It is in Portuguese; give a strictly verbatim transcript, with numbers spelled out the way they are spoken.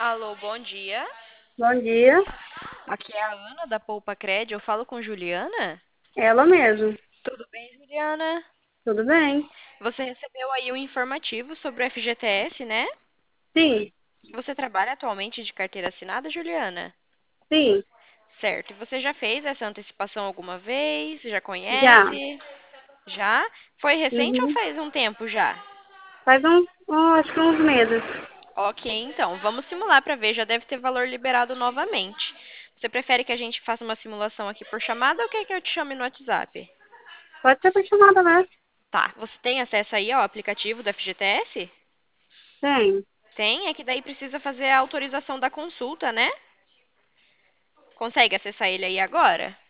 Alô, bom dia. Bom dia, Aqui é a Ana da Poupa Cred. Eu falo com Juliana? ela mesmo. Tudo bem, Juliana? Tudo bem? Você recebeu aí um informativo sobre o F G T S, né? Sim, Você trabalha atualmente de carteira assinada, Juliana? sim, Certo. E você já fez essa antecipação alguma vez? Já já. conhece? Já? Foi recente ou Uhum. faz um tempo já? Faz um, um, acho que uns meses. Ok, então, vamos simular para ver. Já deve ter valor liberado novamente. Você prefere que a gente faça uma simulação aqui por chamada ou quer que eu te chame no WhatsApp? Pode ser por chamada mesmo? Tá, você tem acesso aí ao aplicativo do F G T S? Tem. Tem, é que daí precisa fazer a autorização da consulta, né? Consegue acessar ele aí agora?